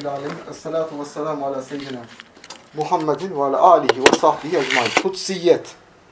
Rabbil alemin. Esselatu vesselamu ala seyyidina Muhammedin ve ala alihi ve sahbihi ecmaîn. Kutsiyet.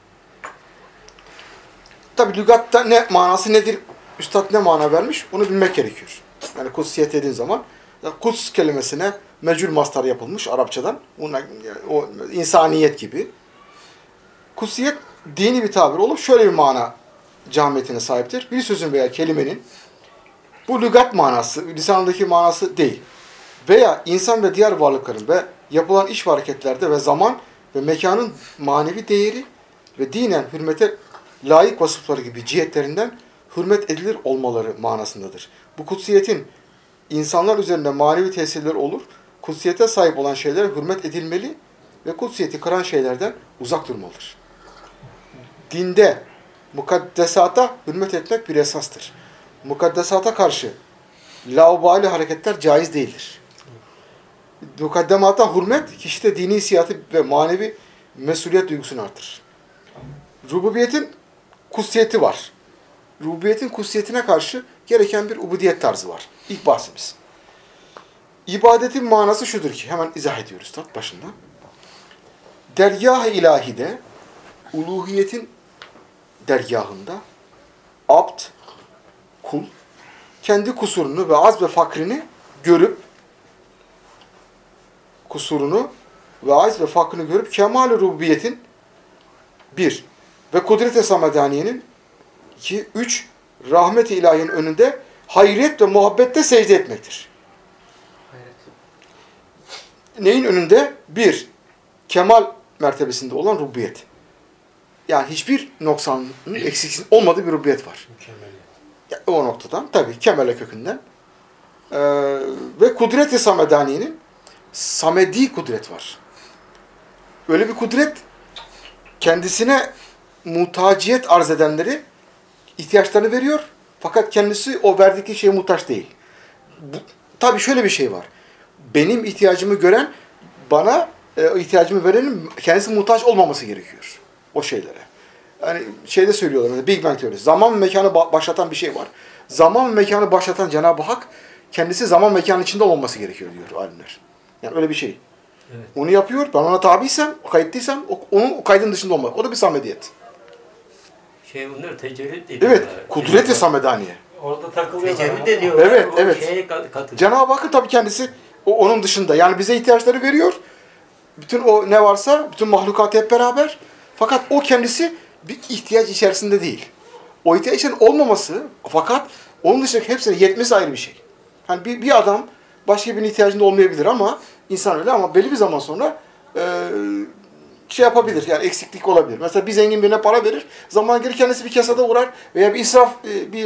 Tabi lügatta ne manası nedir? Üstad ne mana vermiş? Onu bilmek gerekiyor. Yani kutsiyet dediğin zaman kuts kelimesine mecül mastar yapılmış Arapçadan. O insaniyet gibi. Kutsiyet dini bir tabir olup şöyle bir mana camiiyetine sahiptir. Bir sözün veya kelimenin bu lügat manası, lisanındaki manası değil. Veya insan ve diğer varlıkların ve yapılan iş ve hareketlerde ve zaman ve mekanın manevi değeri ve dinen hürmete layık vasıfları gibi cihetlerinden hürmet edilir olmaları manasındadır. Bu kutsiyetin insanlar üzerinde manevi tesirleri olur. Kutsiyete sahip olan şeylere hürmet edilmeli ve kutsiyeti kıran şeylerden uzak durmalıdır. Dinde mukaddesata hürmet etmek bir esastır. Mukaddesata karşı laubali hareketler caiz değildir. Mukaddemata hürmet kişide dini hissiyatı ve manevi mesuliyet duygusunu artırır. Rububiyetin kutsiyeti var. Rububiyetin kutsiyetine karşı gereken bir ubudiyet tarzı var. İlk bahsimiz. İbadetin manası şudur ki, hemen izah ediyoruz tat başında. Dergâh-ı ilahide, uluhiyetin dergahında, abd, kul, kendi kusurunu ve az ve fakrini görüp, kemal-i rububiyetin bir ve kudret-i samedaniyenin 2, 3 rahmet-i ilahiyenin önünde hayret ve muhabbette secde etmektir. Hayret. Neyin önünde? Bir, kemal mertebesinde olan rububiyet. Yani hiçbir noksanın, eksiksizin olmadığı bir rububiyet var. Yani o noktadan, tabii kemale kökünden. Ve kudret-i samedaniyenin samedi kudret var. Öyle bir kudret, kendisine muhtaciyet arz edenleri ihtiyaçlarını veriyor. Fakat kendisi o verdikleri şeye muhtaç değil. Tabii şöyle bir şey var. Benim ihtiyacımı gören, bana ihtiyacımı verenin kendisi muhtaç olmaması gerekiyor. O şeylere. Yani şeyde söylüyorlar, mesela Big Bang teorisi. Zaman ve mekanı başlatan bir şey var. Zaman ve mekanı başlatan Cenab-ı Hak, kendisi zaman mekanın içinde olmaması gerekiyor diyor alimler. Yani öyle bir şey. Evet. Onu yapıyor, ben ona tabiysem, kayıtlıysam, onun o kaydın dışında olmak. O da bir samediyet. Bunlar tecerrüt ediyor. Evet, kudret-i samedaniye. Orada takılıyor. Tecerrüt ediyorlar. Evet, evet. Cenab-ı Hakk'ın tabii kendisi onun dışında. Yani bize ihtiyaçları veriyor. Bütün o ne varsa, bütün mahlukatı hep beraber. Fakat o kendisi bir ihtiyaç içerisinde değil. O ihtiyaçların olmaması, fakat onun dışındaki hepsine yetmesi ayrı bir şey. Yani bir adam başka birinin ihtiyacında olmayabilir ama insan öyle, ama belli bir zaman sonra şey yapabilir, yani eksiklik olabilir. Mesela bir zengin birine para verir, zaman gelir kendisi bir kesada uğrar veya bir israf,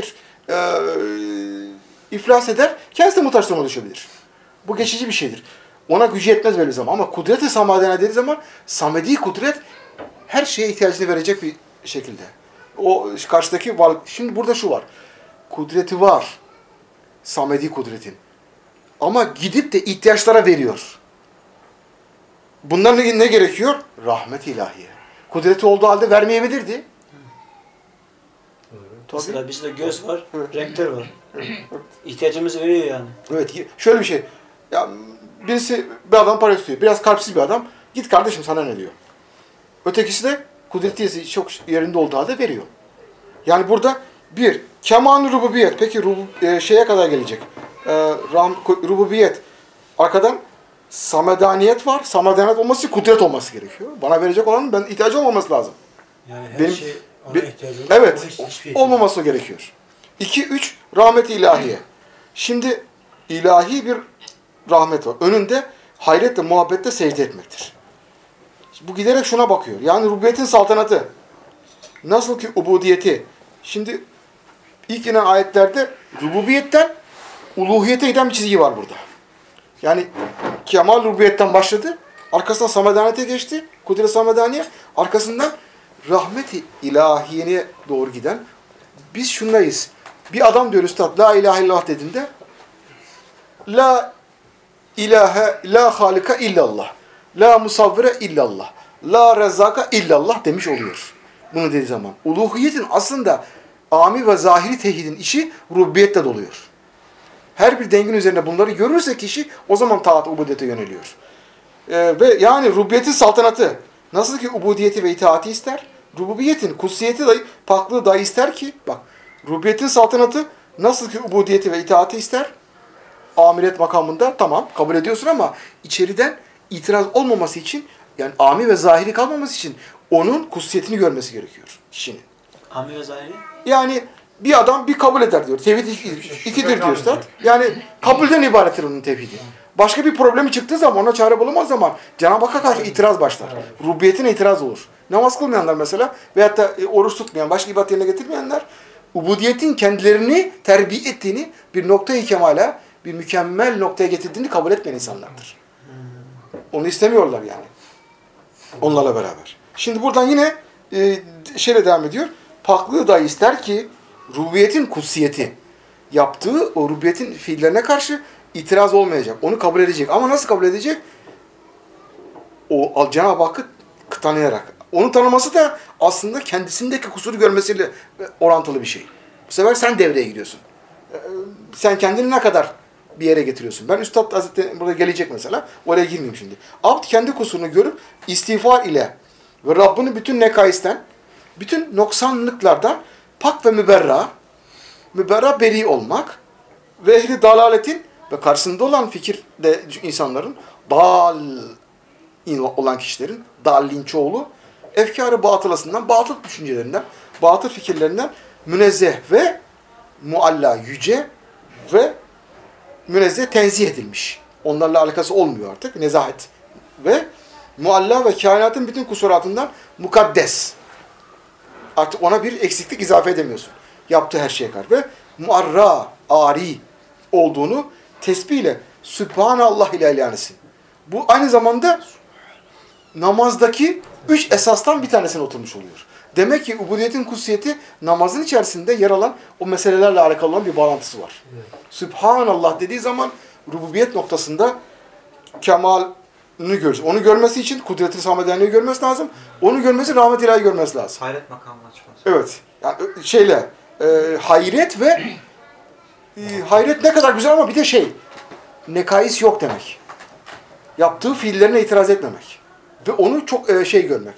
iflas eder, kendisi de muhtaç duruma düşebilir. Bu geçici bir şeydir. Ona gücü yetmez belli zaman. Ama kudret-i samadene dediği zaman, samedi kudret her şeye ihtiyacını verecek bir şekilde. O karşıdaki varlık. Şimdi burada şu var. Kudreti var. Samedi kudretin. Ama gidip de ihtiyaçlara veriyor. Bundan ne gerekiyor? Rahmet ilahiye. Kudreti olduğu halde vermeyebilirdi. Mesela bizde göz var, evet. Renkler var. Evet. İhtiyacımızı veriyor yani. Evet. Şöyle bir şey. Ya birisi bir adam para istiyor. Biraz kalpsiz bir adam. Git kardeşim sana ne diyor. Ötekisi de kudreti çok yerinde olduğu halde veriyor. Yani burada bir, kemal-i rububiyet. Peki şeye kadar gelecek. Rububiyet. Arkadan samedaniyet var. Samedaniyet olması, kudret olması gerekiyor. Bana verecek olanın ben ihtiyacı olmaması lazım. Yani her şey ona ihtiyacı olur. Evet. Olmaması gerekiyor. 2, 3 rahmet-i ilahiye. Şimdi ilahi bir rahmet var. Önünde hayretle, muhabbette secde etmektir. Bu giderek şuna bakıyor. Yani rububiyetin saltanatı. Nasıl ki ubudiyeti. Şimdi ilk inen ayetlerde rububiyetten uluhiyete giden bir çizgi var burada. Yani kemal rububiyetten başladı. Arkasından samedaniyete geçti. Kudret-i samedaniye. Arkasından rahmet-i ilahiyene doğru giden. Biz şundayız. Bir adam diyor üstad, la ilahe illallah dediğinde la ilahe, la halika illallah. La musavvire illallah. La rezzaka illallah demiş oluyor. Bunu dediği zaman. Uluhiyetin aslında ami ve zahiri tevhidin işi rububiyette doluyor. her bir dengin üzerine bunları görürse kişi o zaman taat, ubudiyete yöneliyor. Ve yani rububiyetin saltanatı nasıl ki ubudiyeti ve itaati ister, rububiyetin kutsiyeti dahi, paklığı dahi ister ki, bak, rububiyetin saltanatı nasıl ki ubudiyeti ve itaati ister, amiret makamında tamam kabul ediyorsun ama içeriden itiraz olmaması için, yani ami ve zahiri kalmaması için onun kutsiyetini görmesi gerekiyor kişinin. Ami ve zahiri? Yani bir adam bir kabul eder diyor. Tevhid ikidir diyor üstad. Yani kabulden ibarettir onun tevhidi. Başka bir problemi çıktığı zaman, ona çare bulamaz zaman Cenab-ı Hakk'a karşı itiraz başlar. Rububiyetine itiraz olur. Namaz kılmayanlar mesela veyahut da oruç tutmayan, başka ibadet yerine getirmeyenler ubudiyetin kendilerini terbiye ettiğini, bir noktayı kemale, bir mükemmel noktaya getirdiğini kabul etmeyen insanlardır. Onu istemiyorlar yani. Onlarla beraber. Şimdi buradan yine şeyle devam ediyor. Paklığı da ister ki rububiyetin kutsiyeti yaptığı o rububiyetin fiillerine karşı itiraz olmayacak. Onu kabul edecek. Ama nasıl kabul edecek? O Cenab-ı Hakk'ı tanıyarak. Onu tanıması da aslında kendisindeki kusuru görmesiyle orantılı bir şey. Bu sefer sen devreye giriyorsun. Sen kendini ne kadar bir yere getiriyorsun. Ben Üstad Hazretleri burada gelecek mesela. Oraya girmeyeyim şimdi. Abd kendi kusurunu görüp istiğfar ile ve Rabbini bütün nekaisten, bütün noksanlıklardan pak ve müberra beri olmak ve ehli dalaletin ve karşısında olan fikirde insanların dal olan kişilerin, dallin çoğulu, efkâr-ı batılasından, batıl düşüncelerinden, batıl fikirlerinden münezzeh ve mualla, yüce ve münezzeh tenzih edilmiş. Onlarla alakası olmuyor artık. Nezahet ve mualla ve kainatın bütün kusuratından mukaddes. Artık ona bir eksiklik izafe edemiyorsun. Yaptığı her şeye karşı. Ve muarra, ari olduğunu tesbihle Sübhanallah ile ilanesin. Bu aynı zamanda namazdaki 3 esastan bir tanesine oturmuş oluyor. Demek ki ubudiyetin kutsiyeti namazın içerisinde yer alan o meselelerle alakalı olan bir bağlantısı var. Evet. Sübhanallah dediği zaman rububiyet noktasında kemalini görür. Onu görmesi için kudret-i samedaniyeyi görmesi lazım. Onu görmesi rahmet ilahi görmesi lazım. Hayret makamına çıkması. Evet. Yani hayret ve hayret ne kadar güzel ama bir de nekais yok demek. Yaptığı fiillerine itiraz etmemek. Ve onu çok görmek.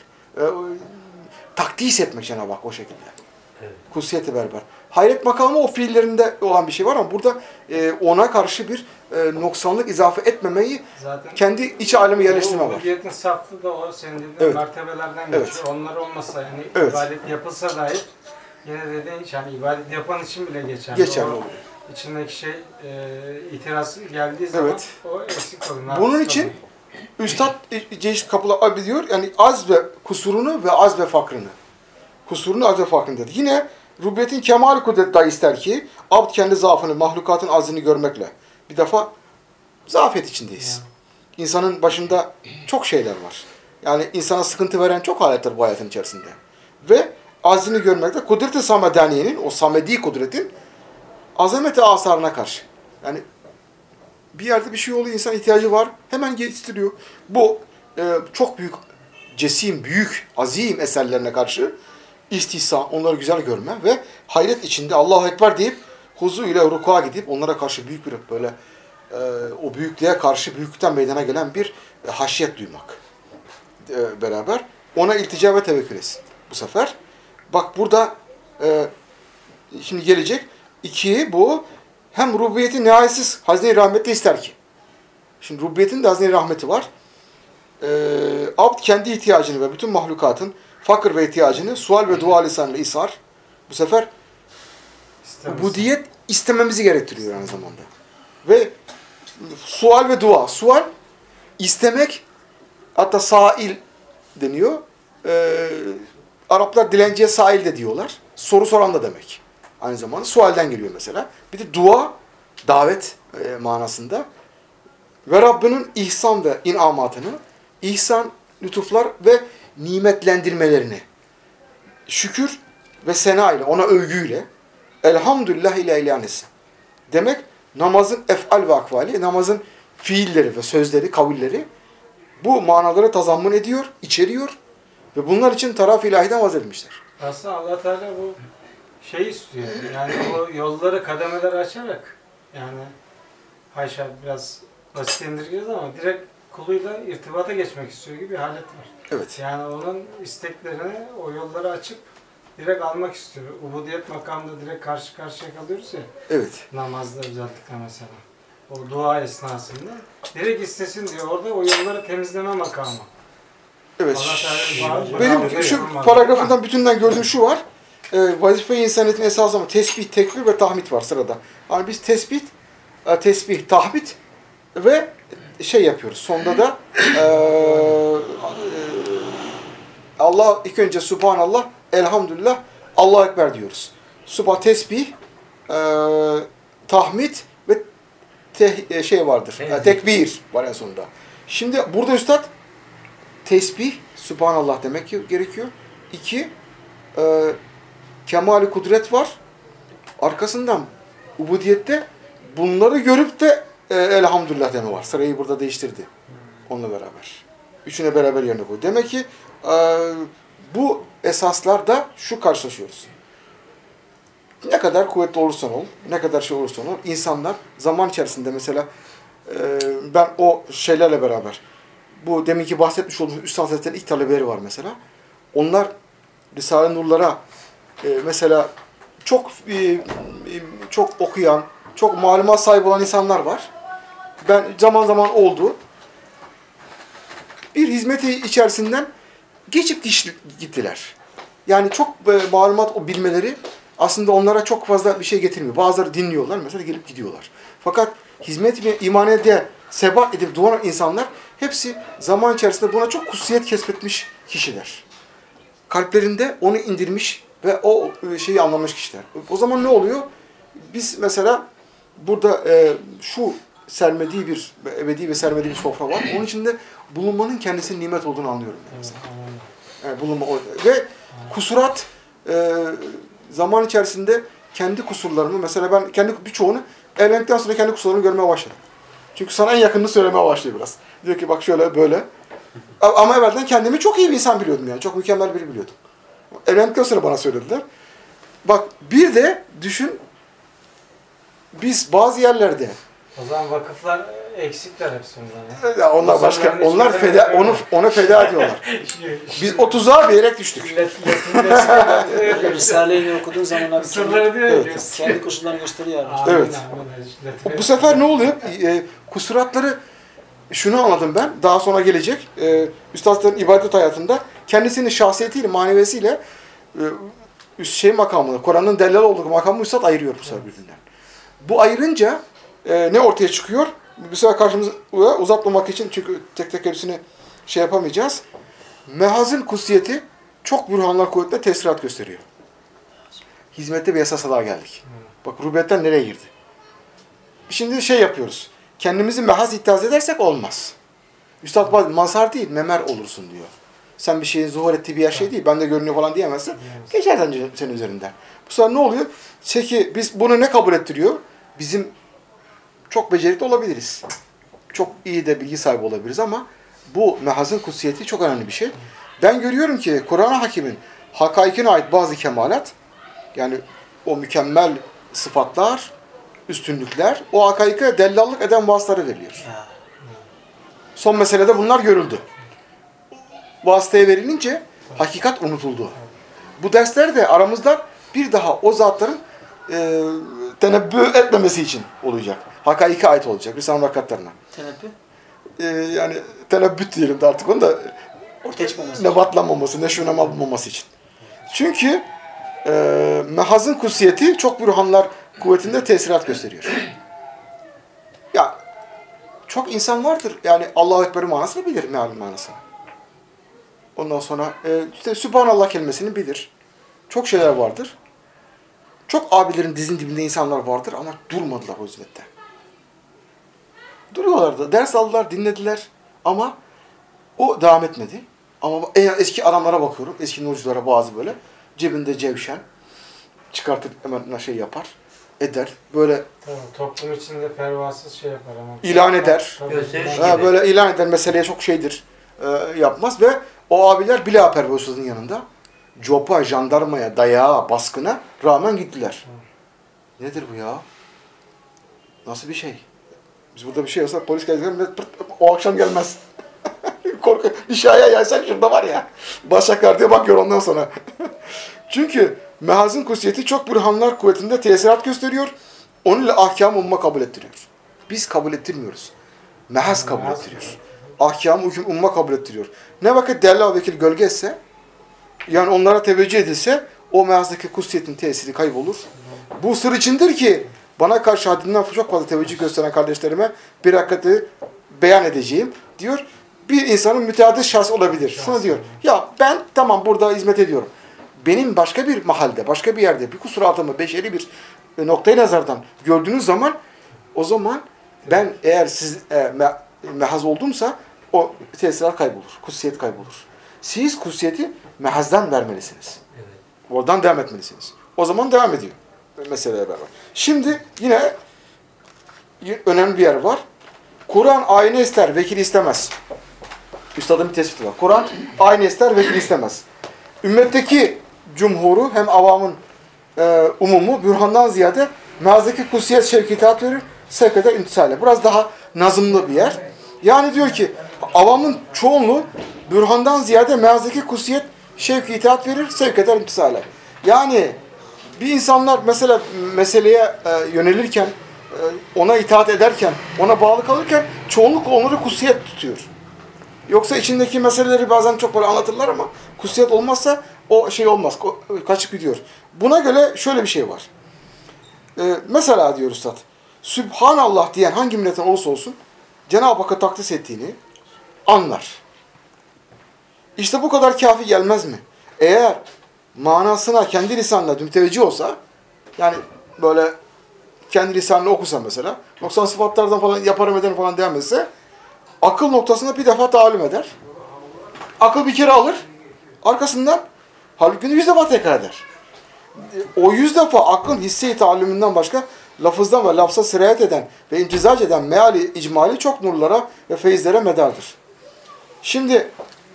Takdis etmek Cenab-ı Hak o şekilde. Evet. Kutsiyeti berber. Hayret makamı o fiillerinde olan bir şey var ama burada ona karşı bir noksanlık izafe etmemeyi zaten kendi iç alemi yerleştirme var. Ubudiyetin saflığı da o senin dediğin mertebelerden geçiyor. Onlar olmasa yani ibadet yapılsa dahi yine dediğin yani ibadet yapan için bile geçerli. Geçerli oluyor. İçindeki itiraz geldiği zaman o eksik oluyor. Bunun için Üstad çeşitli kapılar abi diyor yani az ve kusurunu ve az ve fakrını. Kusurunu az ve fakrını dedi. Yine rubiyetin kemal kudret dahi ister ki abd kendi zaafını, mahlukatın azlını görmekle. Bir defa zafiyet içindeyiz. İnsanın başında çok şeyler var. Yani insana sıkıntı veren çok haletler bu hayatın içerisinde. Ve azlini görmekle kudret-i samedaniyenin, o samedi kudretin azameti asarına karşı. Yani bir yerde bir şey oluyor, insan ihtiyacı var, hemen geliştiriyor. Bu çok büyük, cesim, büyük, azim eserlerine karşı istihsa, onları güzel görme ve hayret içinde Allahu Ekber deyip huzu ile rukuğa gidip onlara karşı büyük bir böyle o büyüklüğe karşı büyüklükten meydana gelen bir haşyet duymak beraber. Ona iltica ve tevekkül etsin bu sefer. Bak burada şimdi gelecek. İki bu. Hem rububiyetin nihayetsiz hazine-i rahmeti ister ki. Şimdi rububiyetin de hazine-i rahmeti var. Abd kendi ihtiyacını ve bütün mahlukatın fakir ve ihtiyacını sual ve dua lisanıyla ishar. Bu sefer ubudiyet istememizi gerektiriyor aynı zamanda. Ve sual ve dua. Sual, istemek, hatta sail deniyor. Araplar dilenciye sail de diyorlar. Soru soran da demek. Aynı zamanda sualden geliyor mesela. Bir de dua, davet manasında. Ve Rabbinin ihsan ve inamatını, ihsan, lütuflar ve nimetlendirmelerini, şükür ve sena ile, ona övgüyle, elhamdülillah ile ilanesin. Demek namazın ef'al ve akvali, namazın fiilleri ve sözleri, kavilleri bu manalara tazammun ediyor, içeriyor ve bunlar için taraf ilahiden vaz edilmişler. Aslında Allah Teala bu istiyor. Yani o yolları, kademeleri açarak yani haşa biraz basit indirgiyoruz ama direkt kuluyla irtibata geçmek istiyor gibi bir halet var. Evet. Yani onun isteklerini, o yolları açıp direkt almak istiyor. Ubudiyet makamında direkt karşı karşıya kalıyoruz ya. Evet. Namazda özellikle mesela. O dua esnasında. Direkt istesin diyor. Orada o yolları temizleme makamı. Evet. Allah Teala- Benim şu paragrafından bütünden gördüğüm şu var. Vazife-i insaniyetin esası ama tesbih, tekbir ve tahmid var sırada. Yani biz tesbih, tahmid ve şey yapıyoruz. Sonda da Allah ilk önce Subhanallah, Elhamdülillah, Allahu Ekber diyoruz. Tesbih, tahmid ve şey vardır. Tekbir var en sonunda. Şimdi burada üstad tesbih, Subhanallah demek ki gerekiyor. 2, kemal-i kudret var. Arkasından ubudiyette bunları görüp de elhamdülillah deme var. Sırayı burada değiştirdi. Onunla beraber. Üçüne beraber yerine koy. Demek ki bu esaslarda şu karşılaşıyoruz. Ne kadar kuvvetli olursan ol, ne kadar şey olursan ol, insanlar zaman içerisinde mesela ben o şeylerle beraber bu deminki bahsetmiş olduğumuz Üstad Hazretleri'nin ilk talebeleri var mesela. Onlar Risale-i Nurlara mesela çok okuyan, çok malumat sahibi olan insanlar var. Ben zaman zaman oldu. Bir hizmeti içerisinden geçip gittiler. Yani çok malumat o bilmeleri aslında onlara çok fazla bir şey getirmiyor. Bazıları dinliyorlar mesela gelip gidiyorlar. Fakat hizmet ve imaniyete sebat edip duran insanlar hepsi zaman içerisinde buna çok kutsiyet kesbetmiş kişiler. Kalplerinde onu indirmiş ve o şeyi anlamış kişiler. O zaman ne oluyor? Biz mesela burada şu sermediği bir, ebedi ve sermediği bir sofra var. Onun içinde bulunmanın kendisinin nimet olduğunu anlıyorum. Yani bulunma ve kusurat zaman içerisinde kendi kusurlarımı, mesela ben kendi birçoğunu evlendikten sonra kendi kusurlarımı görmeye başladım. Çünkü sana en yakınını söylemeye başlıyor biraz. Diyor ki bak şöyle böyle. Ama evvelden kendimi çok iyi bir insan biliyordum yani. Çok mükemmel biri biliyordum. Evlendikten sonra bana söylediler. Bak bir de düşün, biz bazı yerlerde O zaman vakıflar eksikler hepsinden. ya onlar başka, onlar feda, ona feda ediyorlar. Biz 30'a bilerek düştük. Risale-i Nur okuduğun zaman abi Sırları diyor ya. Evet. kendi kusurlarını gösteriyor abi. Evet. Bu sefer ne oluyor? Kusuratları şunu anladım ben. Daha sonra gelecek. Üstadların ibadet hayatında kendisinin şahsiyetiyle, maneviyesiyle şey makamını, Kur'an'ın delal olduğu makamı üstad ayırıyor bu sefer birbirinden. Bu ayırınca ne ortaya çıkıyor? Bu sefer karşımıza uzatmamak için çünkü tek tek hepsini şey yapamayacağız. Mehaz'ın kutsiyeti çok bürhanlar kuvvetle tesirat gösteriyor. Hizmette bir esasalığa geldik. Bak rubiyetten nereye girdi? Şimdi şey yapıyoruz. Kendimizi mehaz iddiaz edersek olmaz. Üstad bazı mazhar değil, memer olursun diyor. Sen bir şeyin zuhur ettiği bir şey değil, bende görünüyor falan diyemezsin. Geçer senin üzerinden. Bu sefer ne oluyor? Peki biz bunu ne kabul ettiriyor? Bizim çok becerikli olabiliriz. Çok iyi de bilgi sahibi olabiliriz ama bu mehazın kutsiyeti çok önemli bir şey. Ben görüyorum ki Kur'an-ı Hakim'in hakaikine ait bazı kemalat, yani o mükemmel sıfatlar, üstünlükler, o hakaike dellallık eden vasıtalara veriliyor. Son meselede bunlar görüldü. Vasıtaya verilince hakikat unutuldu. Bu derslerde aramızda bir daha o zatların tenebbü etmemesi için olacak. Hakaike ait olacak Risale-i Vakatlarına. Tenebbü? Yani tenebbüt diyelim de artık onu da Ortaya çıkmaması. nebatlanmaması, neşvünema bulmaması için. Çünkü mehazın kutsiyeti çok bürhanlar kuvvetinde tesirat gösteriyor. Ya çok insan vardır. Yani Allahu Ekber manasını bilir, meal manasını. Ondan sonra işte Sübhanallah kelimesini bilir. Çok şeyler vardır. Çok abilerin dizin dibinde insanlar vardır ama durmadılar o hizmette. Duruyorlardı. Ders aldılar, dinlediler ama o devam etmedi. Ama eski adamlara bakıyorum. Eski nurculara bazı böyle cebinde cevşen çıkartıp hemen şey yapar, eder. Böyle Tamam, toplum içinde pervasız şey yapar ama. ilan eder. Gösteriş Ha, gibi. böyle ilan eder, meseleye çok şeydir. Yapmaz ve o abiler bilâper Üstad'ın yanında copa, jandarmaya, dayağa, baskına rağmen gittiler. Nedir bu ya? Nasıl bir şey? Biz burada bir şey olsa polis gelecek, o akşam gelmez. Korku, bir şaya yaysan şurada var ya. Başaklar diye bakıyor ondan sonra. Çünkü mehazın kutsiyeti çok bürhanlar kuvvetinde tesirat gösteriyor. Onunla ahkam-ı umma kabul ettiriyor. Biz kabul ettirmiyoruz. Mehaz kabul ettiriyor. Ahkam-ı umma kabul ettiriyor. Ne vakit della vekil gölge etse, yani onlara teveccüh edilse, o mehazdaki kutsiyetin tesiri kaybolur. Bu sır içindir ki, bana karşı haddinden çok fazla teveccüh gösteren kardeşlerime bir hakikati beyan edeceğim. Diyor, bir insanın müteaddit şahs olabilir. Şunu diyor, ya ben tamam burada hizmet ediyorum. Benim başka bir mahalde, başka bir yerde bir kusuratımı, beşeri bir noktayı nazardan gördüğünüz zaman, o zaman ben eğer siz mehaz oldumsa o tesirat kaybolur, kutsiyet kaybolur. Siz kutsiyeti mehazdan vermelisiniz. Evet. Oradan devam etmelisiniz. O zaman devam ediyor meseleye beraber. Şimdi yine önemli bir yer var. Kur'an ayna ister, vekil istemez. Üstadın bir tespiti var. Kur'an ayna ister, vekil istemez. Ümmetteki cumhuru hem avamın umumu bürhandan ziyade mehazdaki kutsiyet şevki itaat verir, sevk eder imtisale. Biraz daha nazımlı bir yer. Yani diyor ki avamın çoğunluğu bürhandan ziyade mehazdaki kutsiyet şevki itaat verir, sevk eder imtisale. Yani bir insanlar mesela meseleye yönelirken, ona itaat ederken, ona bağlı kalırken çoğunluk onları kutsiyet tutuyor. Yoksa içindeki meseleleri bazen çok böyle anlatırlar ama kutsiyet olmazsa o şey olmaz, kaçıp gidiyor. Buna göre şöyle bir şey var. Mesela diyor Üstad, Sübhanallah diyen hangi milletten olursa olsun Cenab-ı Hakk'a takdis ettiğini anlar. İşte bu kadar kafi gelmez mi? Eğer manasına kendi lisanına müteveccih olsa, yani böyle kendi lisanını okusa mesela, noksan sıfatlardan falan yaparım ederim falan devam etse, akıl noktasında bir defa talim eder. Akıl bir kere alır, arkasından halbuki 100 defa tekrar eder. O 100 defa aklın hisse-i taallümünden başka lafızdan ve lafza sirayet eden ve imtizac eden meali icmali çok nurlara ve feyizlere medardır. Şimdi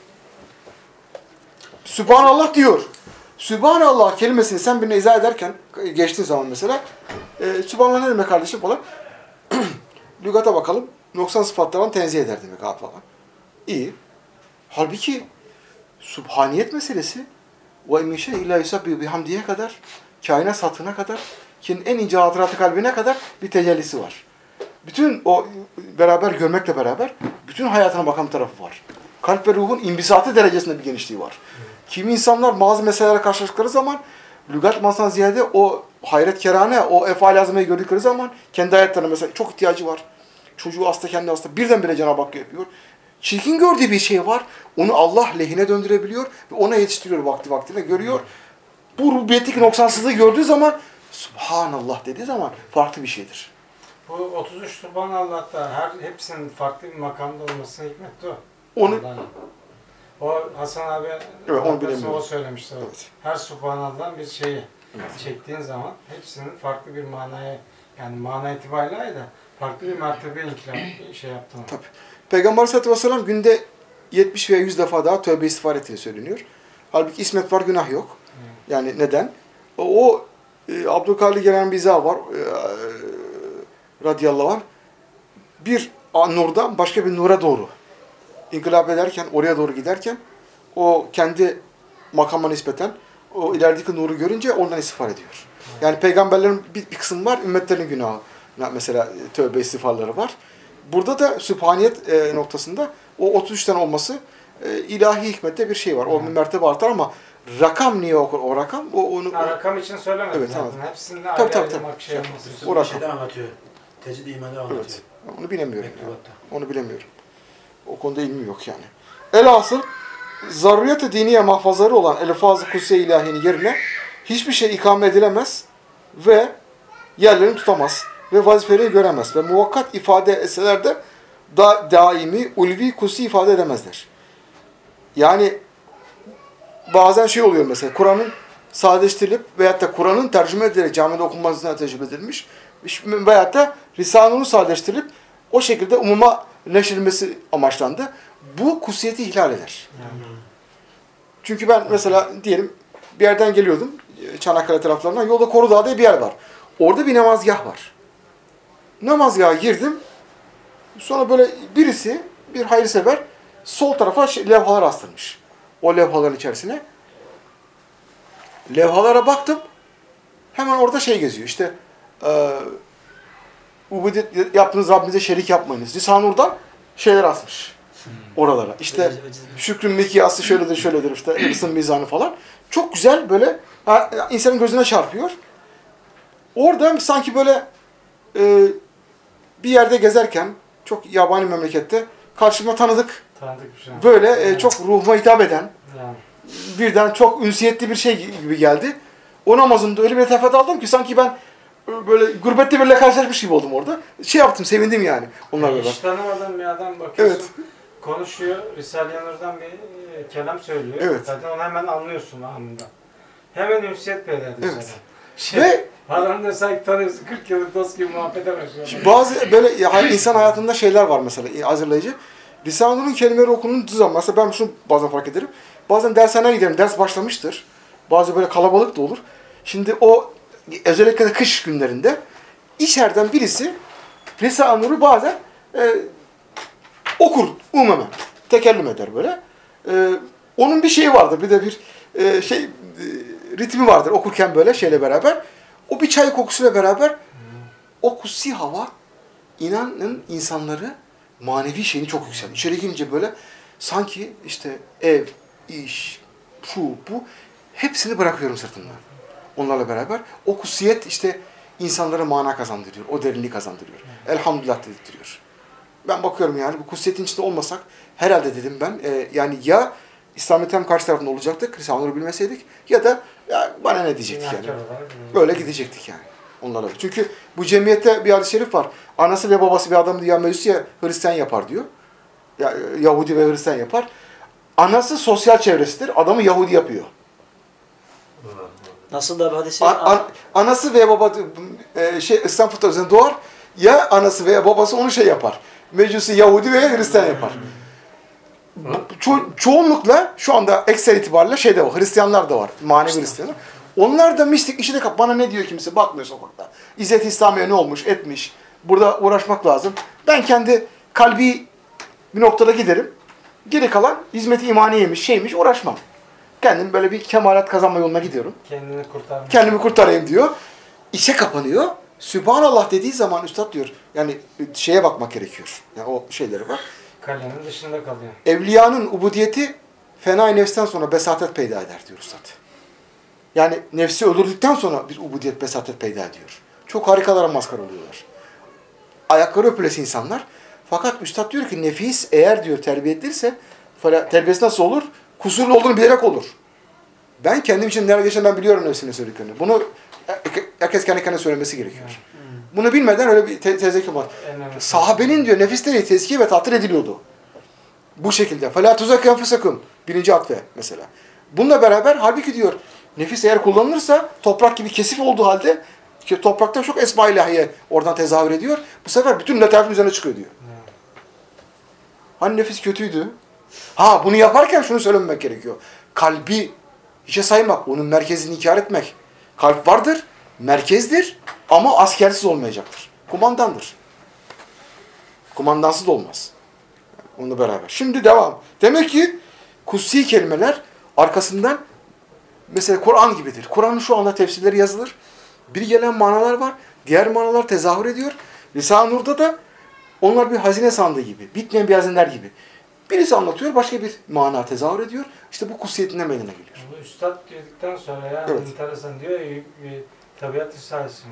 Sübhanallah diyor. Sübhanallah kelimesini sen birine izah ederken geçtiğin zaman mesela Sübhanallah ne demek kardeşim falan lügata bakalım. Noksan sıfatlardan tenzih eder demek abi falan. İyi. Halbuki Sübhaniyet meselesi ve emişe illa yusabbihu bihamdiye kadar kainat satına kadar ki en ince hatıratı kalbine kadar bir tecellisi var. Bütün o beraber görmekle beraber bütün hayatına bakan tarafı var. Kalp ve ruhun imbisatı derecesinde bir genişliği var. Kimi insanlar bazı meselelere karşılaştıkları zaman lügat manasından ziyade o hayret kerane, o efal azmeyi gördükleri zaman kendi hayatlarına mesela çok ihtiyacı var. Çocuğu hasta, kendi hasta. Birdenbire Cenab-ı Hak yapıyor. Çirkin gördüğü bir şey var. Onu Allah lehine döndürebiliyor ve ona yetiştiriyor vaktine görüyor. Bu rubiyetteki noksansızlığı gördüğü zaman Subhanallah dediği zaman farklı bir şeydir. Bu 33 Subhanallah'ta hepsinin farklı bir makamda olmasına hikmet o. Onu O Hasan abi evet, onu bilemiyorum. O söylemişti. Evet. Her Subhanallah'ın bir şeyi çektiğin zaman hepsinin farklı bir manaya, yani mana itibariyle da farklı bir mertebe şey yaptığını. Tabii. Peygamber Aleyhisselatü Vesselam günde 70 veya 100 defa daha tövbe istiğfar ettiği söyleniyor. Halbuki ismet var, günah yok. Yani neden? O Abdülkadir gelen bir izah var. Radıyallahu anh. Bir nurdan başka bir nura doğru inkılap ederken, oraya doğru giderken o kendi makama nispeten o ilerideki nuru görünce ondan istiğfar ediyor. Yani peygamberlerin bir kısım var, ümmetlerin günahı. Mesela tövbe istiğfarları var. Burada da sübhaniyet noktasında o 33 tane olması ilahi hikmette bir şey var. O mertebe artar ama rakam niye o rakam? Onu rakam için söylemedim evet, zaten. evet. Hepsinde tabii. şey olması. O rakam. Şeyde anlatıyor. Tecid imanı anlatıyor. Evet. Onu bilemiyorum. Mektubatta. Onu bilemiyorum. O konuda ilmi yok yani. Elhasıl zaruriyet-i diniye mahfazları olan elfaz-ı kutsi ilahinin yerine hiçbir şey ikame edilemez ve yerlerini tutamaz ve vazifeleri göremez ve muvakkat ifade etseler de daimi, ulvi, kutsi ifade edemezler. Yani bazen şey oluyor mesela, Kur'an'ın sadeleştirilip veyahut da Kur'an'ın tercüme edilerek camide okunmasına tecrübe edilmiş veyahut da Risale-i sadeleştirilip o şekilde umuma neşredilmesi amaçlandı. Bu kutsiyeti ihlal eder. Çünkü ben mesela diyelim bir yerden geliyordum, Çanakkale taraflarından, yolda Korudağ diye bir yer var. Orada bir namazgah var. Namazgaha girdim, Sonra böyle birisi, bir hayırsever sol tarafa levhalar astırmış. O levhaların içerisine. Levhalara baktım. Hemen orada şey geziyor. İşte ubudiyet yaptığınız Rabbinize şerik yapmayınız. Lisan-ı Nur'dan şeyler asmış oralara. İşte şükrün mikyası şöyledir şöyledir, işte hırsın mizanı falan. Çok güzel böyle insanın gözüne çarpıyor. Orada sanki böyle bir yerde gezerken, çok yabani memlekette karşıma tanıdık. Tanıdık bir şey. Böyle çok ruhuma hitap eden, Yani. birden çok ünsiyetli bir şey gibi geldi. O namazında öyle bir letafet aldım ki sanki ben böyle gurbette biriyle karşılaşmış gibi oldum orada. Şey yaptım, sevindim yani onlarla beraber. Hiç tanımadığın bir adam bakıyorsun. Evet. Konuşuyor. Risale-i Nur'dan bir kelam söylüyor. Evet. Zaten onu hemen anlıyorsun anında. Hemen ünsiyet peyder ediyor Evet. sana. Ve Adam da sanki tanıyorsun 40 yıllık dost gibi muhabbete başlıyor. bazı böyle insan hayatında şeyler var mesela hazırlayıcı. Risale-i Nur'un kelimeleri okunduğu zaman, mesela ben şunu bazen fark ederim. Bazen dershaneye giderim, ders başlamıştır. Bazı böyle kalabalık da olur. Şimdi o özellikle de kış günlerinde içeriden birisi Risale-i Nur'u bazen okur umumen. Tekellüm eder böyle. Onun bir şeyi vardır. Bir de bir ritmi vardır okurken böyle şeyle beraber. O bir çay kokusuyla beraber o kutsi hava inanın insanları manevi şeyini çok yükseltiyor. İçeri girince böyle sanki işte ev, iş, şu, bu hepsini bırakıyorum sırtımdan. Onlarla beraber o kutsiyet işte insanlara mana kazandırıyor. O derinliği kazandırıyor. Elhamdülillah dedirtiyor. Ben bakıyorum yani bu kutsiyetin içinde olmasak herhalde dedim ben yani ya İslamiyet hem karşı tarafında olacaktık, Risale-i Nur'u bilmeseydik ya da ya bana ne diyecektik yani. Böyle gidecektik yani. Onlarla. Çünkü bu cemiyette bir hadis-i şerif var. Anası ve babası bir adam ya Mecusi ya Hristiyan yapar diyor. Ya Yahudi ve Hristiyan yapar. Anası sosyal çevresidir. Adamı Yahudi yapıyor. Nasıl da bir hadisi? Anası veya baba İslam fıtratı üzerine doğar. Ya anası veya babası onu şey yapar. Mecusi, Yahudi veya Hristiyan yapar. Çoğunlukla şu anda ekser itibariyle şeyde var. Hristiyanlar da var. Manevi Hristiyanlar. Onlar da mistik işi de bana ne diyor kimse bakmıyor sokakta. İzzet-i İslamiye ne olmuş etmiş. Burada uğraşmak lazım. Ben kendi kalbi bir noktada giderim. Geri kalan hizmet-i imaniyemiş şeymiş uğraşmam. Kendim böyle bir kemalat kazanma yoluna gidiyorum. Kendimi kurtarayım diyor. İçe kapanıyor. Sübhanallah dediği zaman üstad diyor. Yani şeye bakmak gerekiyor. Yani o şeyleri var. Kalenin dışında kalıyor. Evliyanın ubudiyeti fena-i nefsten sonra besatet peyda eder diyor üstad. Yani nefsi öldürdükten sonra bir ubudiyet, besatet peyda ediyor. Çok harikalara mazhar oluyorlar. Ayakları öpülesi insanlar. Fakat üstad diyor ki nefis eğer diyor terbiye edilirse terbiyesi nasıl olur? Kusurlu olduğunu bilerek olur. Ben kendim için neler geçen ben biliyorum nefsine söylediklerini. Bunu herkes kendi kendine söylemesi gerekiyor. Bunu bilmeden öyle bir tezeküm var. Sahabenin diyor nefisleri tezkiye ve tatır ediliyordu. Bu şekilde. فَلَا تُزَكَّ اَنْفُسَكُمْ birinci atfe mesela. Bununla beraber halbuki diyor nefis eğer kullanılırsa toprak gibi kesif olduğu halde ki toprakta çok esma-i ilahiye oradan tezahür ediyor. Bu sefer bütün letafet üzerine çıkıyor diyor. Hani nefis kötüydü. Bunu yaparken şunu söylememek gerekiyor. Kalbi hiçe saymak, onun merkezini inkar etmek. Kalp vardır, merkezdir ama askersiz olmayacaktır. Kumandandır. Kumandansız da olmaz. Onunla beraber. Şimdi devam. Demek ki kutsi kelimeler arkasından mesela Kur'an gibidir. Kur'an'ın şu anda tefsirleri yazılır. Bir gelen manalar var. Diğer manalar tezahür ediyor. Risale-i Nur'da da onlar bir hazine sandığı gibi. Bitmeyen bir hazineler gibi. Birisi anlatıyor, başka bir mana tezahür ediyor. İşte bu kutsiyetinden meydana geliyor. Bu üstad dedikten sonra ya evet. enteresan diyor ya bir tabiat risalesi mi?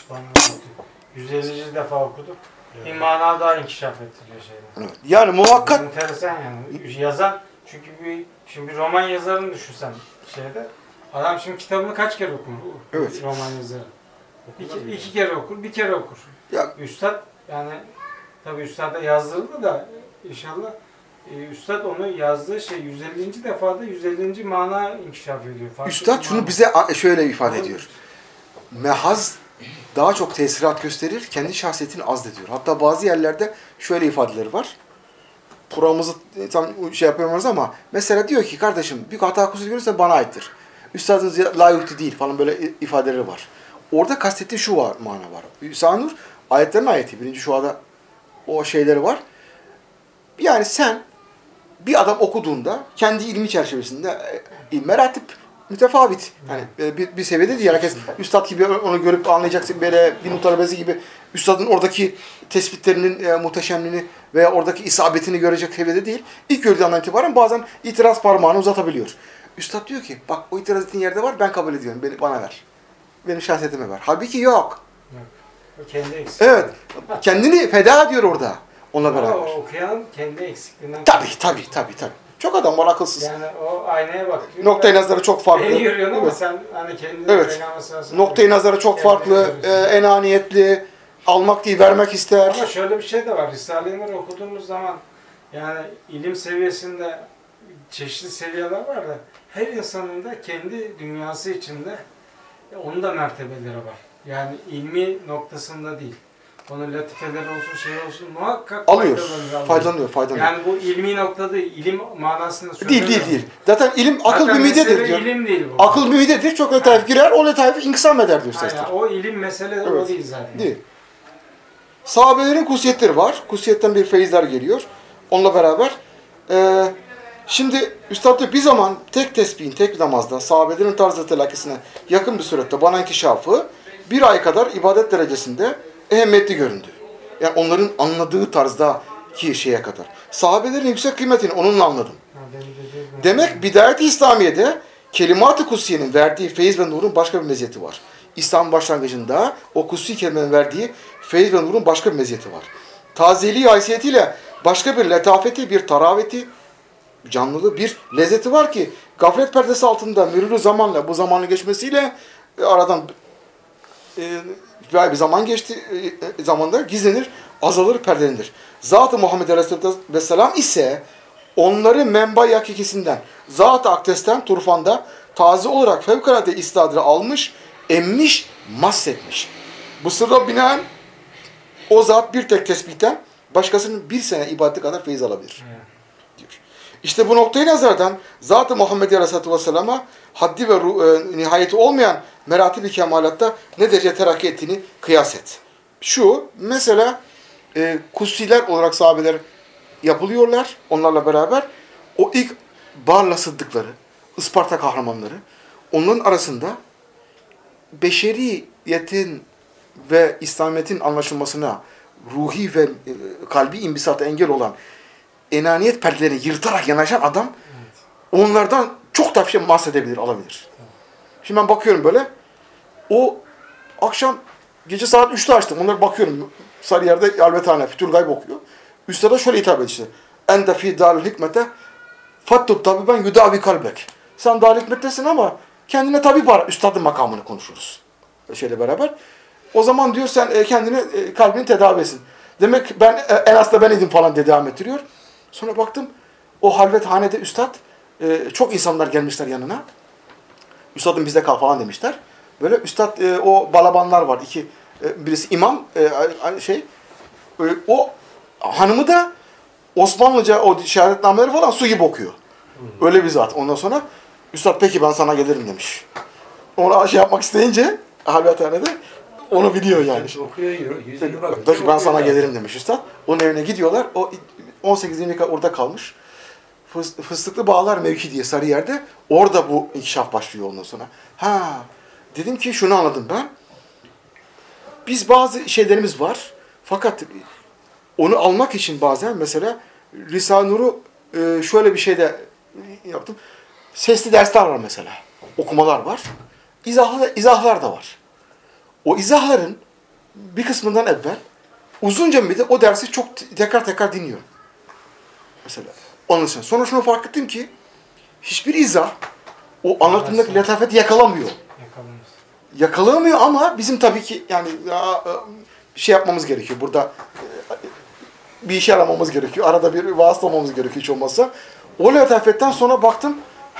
150. defa okuduk. Bir mana daha inkişaf ettiriyor şeyden. Evet. Yani muhakkak Enteresan yani. Yazan çünkü şimdi bir roman yazarını düşünsen şeyde adam şimdi kitabını kaç kere okur? Evet. Roman yazarı. İki kere okur, bir kere okur. Ya, Üstad yani tabii üstada yazdırıldı da inşallah üstad onu yazdığı şey 150. defada 150. mana inkişaf ediyor. Üstad şunu bize şöyle ifade ediyor. Mehaz daha çok tesirat gösterir, kendi şahsiyetini azlediyor. Hatta bazı yerlerde şöyle ifadeleri var. Kuramızı tam şey yapıyoruz ama mesela diyor ki kardeşim bir hata kusur görürsen bana aittir. Üstadınız layıklı değil falan böyle ifadeleri var. Orada kastettiği şu var, mana var. Risale-i Nur ayetlerin ayeti. Birinci şuada o şeyleri var. Yani sen bir adam okuduğunda kendi ilmi çerçevesinde meratip mütefavit. Yani bir seviyede değil. Herkes üstad gibi onu görüp anlayacaksın. Böyle bir talebesi gibi üstadın oradaki tespitlerinin muhteşemliğini veya oradaki isabetini görecek seviyede değil. İlk gördüğü andan itibaren bazen itiraz parmağını uzatabiliyor. Üstad diyor ki bak o itiraz ettiğin yerde var ben kabul ediyorum. Bana ver. Benim şahsiyetime ver. Halbuki yok. O kendi eksikliği. Evet. Kendini feda ediyor orada. Onunla beraber. O okuyan kendi eksikliğinden. Tabii. Çok adam var akılsız. Yani o aynaya bakıyor. Noktayı nazarı çok farklı. Beni görüyorsun ama Evet. sen hani kendini Evet. Noktayı nazarı çok farklı, enaniyetli, almak değil vermek ister. Ama şöyle bir şey de var. Risale-i Nur okuduğumuz zaman yani ilim seviyesinde çeşitli seviyeler var da her insanın da kendi dünyası içinde onun da mertebeleri var. Yani ilmi noktasında değil. Onun latifeleri olsun, şey olsun muhakkak Alıyor, faydalanıyor. Yani bu ilmi nokta değil, ilim manasında söylüyorum. Değil. Zaten ilim akıl bir midedir diyor. İlim değil bu. Akıl bir midedir, çok letaif girer, o letaif inkısam eder diyor sesler. O ilim mesele Evet. o değil zaten. Değil. Sahabelerin kusiyetleri var. Kusiyetten bir feyizler geliyor. Onunla beraber. Şimdi Üstad diyor bir zaman tek tesbihin, tek namazda sahabelerin tarzı telakkisine yakın bir surette bana inkişafı bir ay kadar ibadet derecesinde ehemmiyetli göründü. Yani onların anladığı tarzdaki şeye kadar. Sahabelerin yüksek kıymetini onunla anladım. Demek bidayet-i İslamiye'de kelimat-ı kutsiyenin verdiği feyiz ve nurun başka bir meziyeti var. İslam başlangıcında o kutsi kelimenin verdiği feyiz ve nurun başka bir meziyeti var. Tazeliği haysiyetiyle başka bir letafeti, bir taraveti, canlılığı, bir lezzeti var ki gaflet perdesi altında mürürü zamanla, bu zamanın geçmesiyle aradan bir zaman geçti, zamanda gizlenir, azalır, perdelenir. Zat-ı Muhammed Aleyhisselam ise onları menba-i hakikisinden, Zat-ı Akdes'ten turfanda taze olarak fevkalade istidadını almış, emmiş, mahsetmiş. Bu sırra binaen o zat bir tek tesbihten başkasının bir sene ibadeti kadar feyiz alabilir. Diyor. İşte bu noktayı nazardan Zat-ı Muhammed Aleyhisselatü Vesselam'a haddi ve nihayeti olmayan meratib-i kemalatta ne derece terakki ettiğini kıyas et. Şu, mesela kutsiler olarak sahabeler yapılıyorlar onlarla beraber. O ilk Barla Sıddıkları, Isparta kahramanları, onların arasında beşeriyetin ve İslamiyet'in anlaşılmasına ruhi ve kalbi imbisata engel olan enaniyet perdelerini yırtarak yanaşan adam onlardan çok da bir şey bahsedebilir, alabilir. Şimdi ben bakıyorum böyle, o akşam gece saat 3'te açtım. Onlara bakıyorum. Sarıyer'de Alvethane, Fütül Gayb okuyor. Üstada şöyle hitap ediyor işte. Ente fî dâl hikmete fattub tabiben yudâvi kalbek. Sen dâl hikmettesin ama kendine tabip ara. Üstadın makamını konuşuruz. Şeyle beraber. O zaman diyor sen kendine kalbini tedavi etsin. Demek ben en az da ben idim falan diye devam ettiriyor. Sonra baktım o halvethanede üstad çok insanlar gelmişler yanına. Üstadım bizde kal falan demişler. Böyle üstad o balabanlar var. Birisi imam o hanımı da Osmanlıca o şehadetnameleri falan su gibi okuyor. Öyle bir zat. Ondan sonra üstad peki ben sana gelirim demiş. Ona şey yapmak isteyince halvethanede onu biliyor yani. Okuyor, yüzünü bak. Peki ben sana gelirim demiş üstad. Onun evine gidiyorlar. O 18-20 orada kalmış. Fıstıklı Bağlar mevki diye Sarıyer'de. Orada bu inkişaf başlıyor ondan sonra. Dedim ki şunu anladım ben. Biz bazı şeylerimiz var. Fakat onu almak için bazen mesela Risale-i Nur'u şöyle bir şey de yaptım. Sesli dersler var mesela. Okumalar var. İzahlar da var. O izahların bir kısmından evvel uzunca bir de o dersi çok tekrar dinliyorum. Mesela. Onun için. Sonra şunu fark ettim ki hiçbir izah o anlatımdaki letafeti yakalamıyor. Yakalamıyor ama bizim tabii ki yani bir şey yapmamız gerekiyor. Burada bir işe aramamız gerekiyor. Arada bir vasıta olmamız gerekiyor hiç olmazsa. O letafetten sonra baktım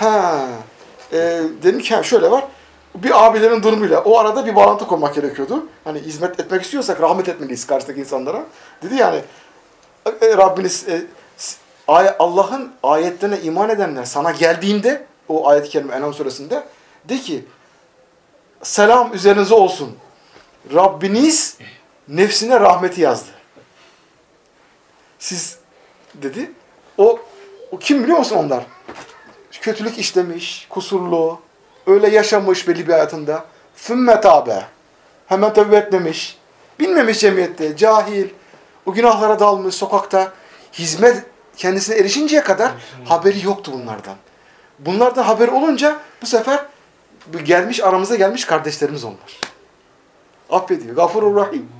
dedim ki şöyle var. Bir abilerin durumuyla o arada bir bağlantı kurmak gerekiyordu. Hani hizmet etmek istiyorsak rahmet etmeliyiz karşıdaki insanlara. Dedi yani Rabbiniz Allah'ın ayetlerine iman edenler sana geldiğinde o ayet-i kerime En'am suresinde de ki selam üzerinize olsun. Rabbiniz nefsine rahmeti yazdı. Siz dedi. O kim biliyor musun onlar? Kötülük işlemiş, kusurlu, öyle yaşamış belli bir hayatında. Sümme tabe. Hemen tövbe etmemiş. Bilmemiş cemiyette, cahil. O günahlara dalmış sokakta. Hizmet kendisine erişinceye kadar haberi yoktu bunlardan. Bunlardan haberi olunca bu sefer aramıza gelmiş kardeşlerimiz onlar. Affediyor. Gafurur Rahim.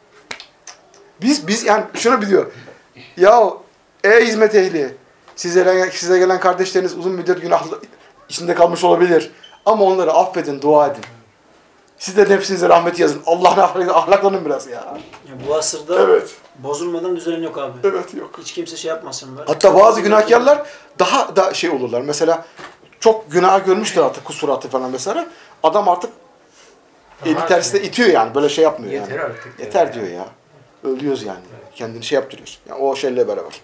Biz yani şunu biliyor. Ya ey hizmet ehli, size gelen kardeşleriniz uzun müddet günah içinde kalmış olabilir. Ama onları affedin, dua edin. Siz de nefsinize rahmet yazın. Allah'ın ahlaklanın biraz ya. Bu asırda Evet. bozulmadan düzelen yok abi. Evet, yok. Hiç kimse şey yapmasın. Hatta bazı günahkarlar daha da şey olurlar. Mesela çok günah görmüştür artık, kusuratı falan mesela. Adam artık eli tersine itiyor yani. Böyle şey yapmıyor yani. Yeter artık. Yeter diyor ya. Ölüyoruz yani. Kendini şey yaptırıyoruz. Yani o şeyle beraber.